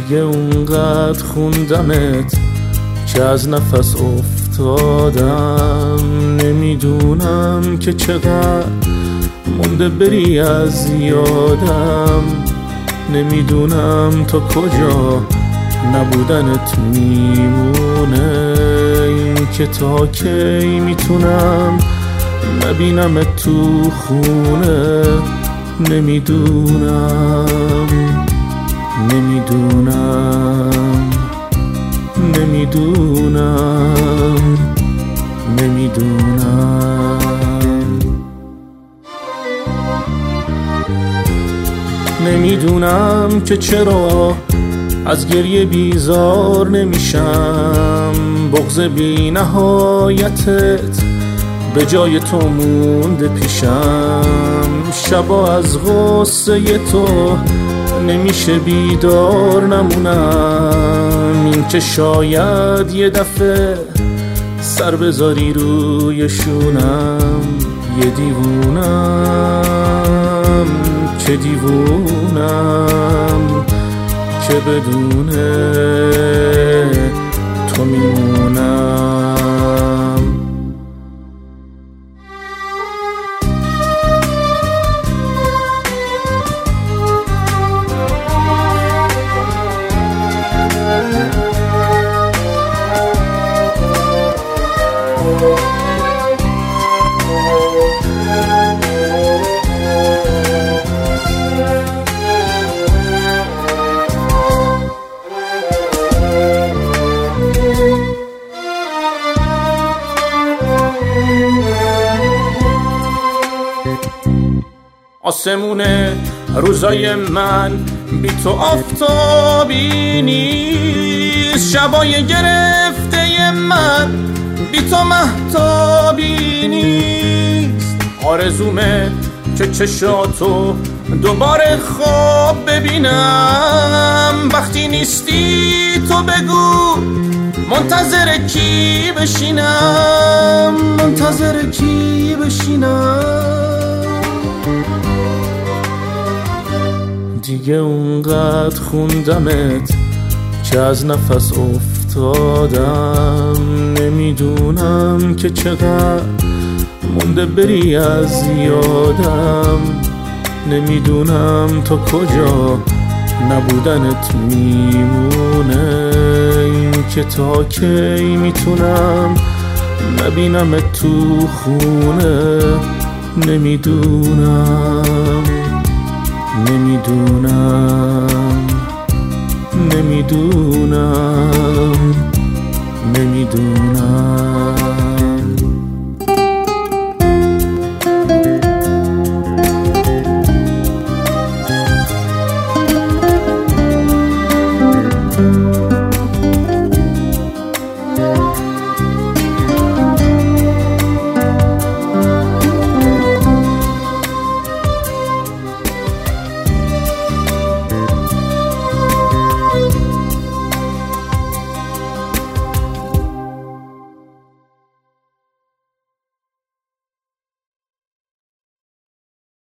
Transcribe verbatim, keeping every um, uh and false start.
دیگه اونقدر خوندمت که از نفس افتادم. نمیدونم که چقدر مونده بری از یادم. نمیدونم تا کجا نبودنت میمونه. این که تا کی میتونم نبینمت تو خونه. نمیدونم نمیدونم نمیدونم نمیدونم نمیدونم که چرا از گریه بیزار نمیشم. بغض بی نهایتت به جای تو مونده پیشم. شبا از غصه تو نمیشه بیدار نمونم. این که شاید یه دفعه سر بذاری روی شونم. یه دیوونم که دیوونم که بدونه تو میمونم. آسمون روزای من بی تو آفتابی نیست. شبای گرفته من بی تو مهتابی نیست. آرزومه که چشاتو دوباره خواب ببینم. وقتی نیستی تو بگو منتظر کی بشینم. منتظر کی بشینم. دیگه اونقدر خوندمت که از نفس افتادم. نمیدونم که چقدر مونده بری از یادم. نمیدونم تا کجا نبودنت میمونه. این که تا کی میتونم نبینمت تو خونه. نمیدونم نمیدونم نمیدونم نمیدونم